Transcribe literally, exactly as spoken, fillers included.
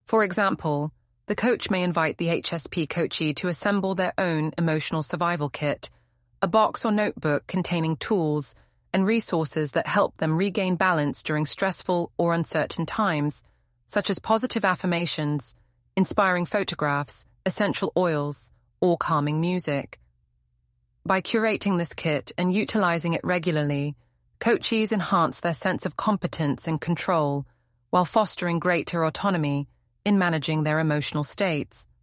For example, the coach may invite the H S P coachee to assemble their own emotional survival kit, a box or notebook containing tools and resources that help them regain balance during stressful or uncertain times, such as positive affirmations, inspiring photographs, essential oils, or calming music. By curating this kit and utilizing it regularly, coachees enhance their sense of competence and control while fostering greater autonomy in managing their emotional states.